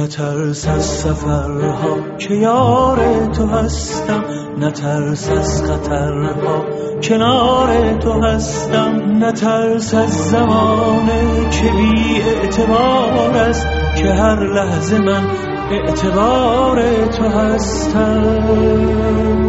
نترس از سفرها که یار تو هستم، نترس از خطرها کنار تو هستم، نترس از زمانه که بی اعتبار است که هر لحظه من اعتبار تو هستم.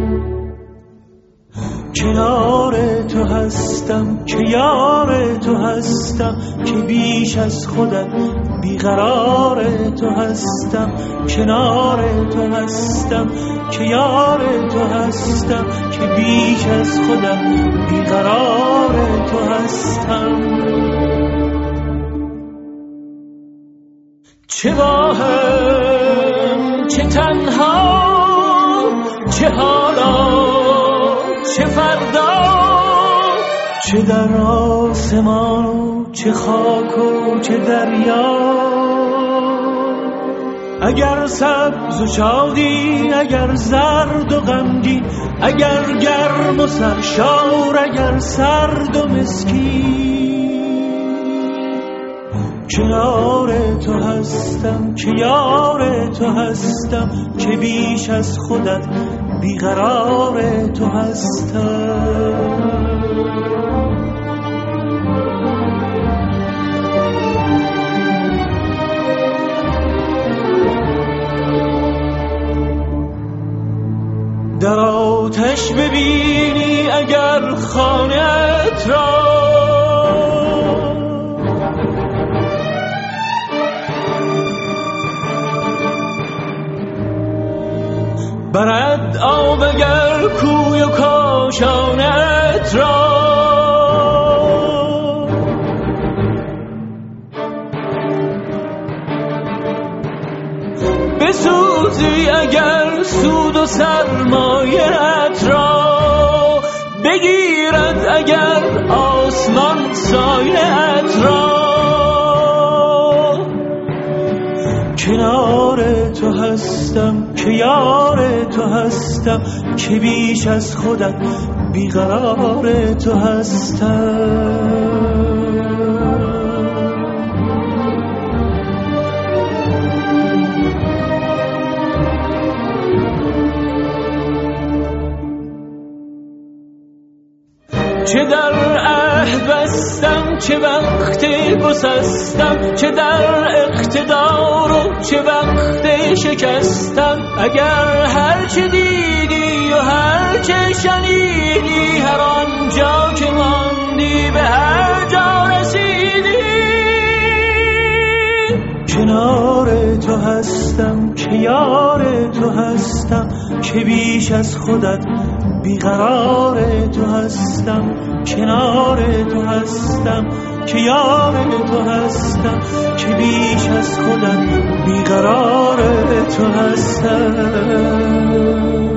کنار تو هستم که یار تو هستم، که بیش از خودت بیقرار تو هستم. کنار تو هستم که یار تو هستم، که بیش از خودت بیقرار تو هستم. چه با هم چه تنها، چه حالا چه فردا، چه در آسمان و چه خاک و چه دریا. اگر سبز و شادی، اگر زرد و غمگین، اگر گرم و سرشار، اگر سرد و مسکین، کنار تو هستم که یار تو هستم، که بیش از خودت بیقرار تو هستم. در آتش ببینی اگر خانه‌ات را، برد آب اگر کوی و کاشانت را، بسوزی اگر سود و سرمایه‌ات را، بگیرد اگر آسمان سایه‌ات را. کنار تو هستم که یار تو هستم، که بیش از خودت بیقرار تو هستم. چه در عهد بستم، چه وقت گسستم، چه در اقتدار و چه وقت شکستم. اگر هر چه دیدی و هر چه شنیدی، هر آنجا که ماندی به هر جا رسیدی. کنار تو هستم که یار تو هستم، که بیش از خودت بیقرار تو هستم. کنار تو هستم که یار تو هستم، که بیش از خودت بیقرار تو هستم.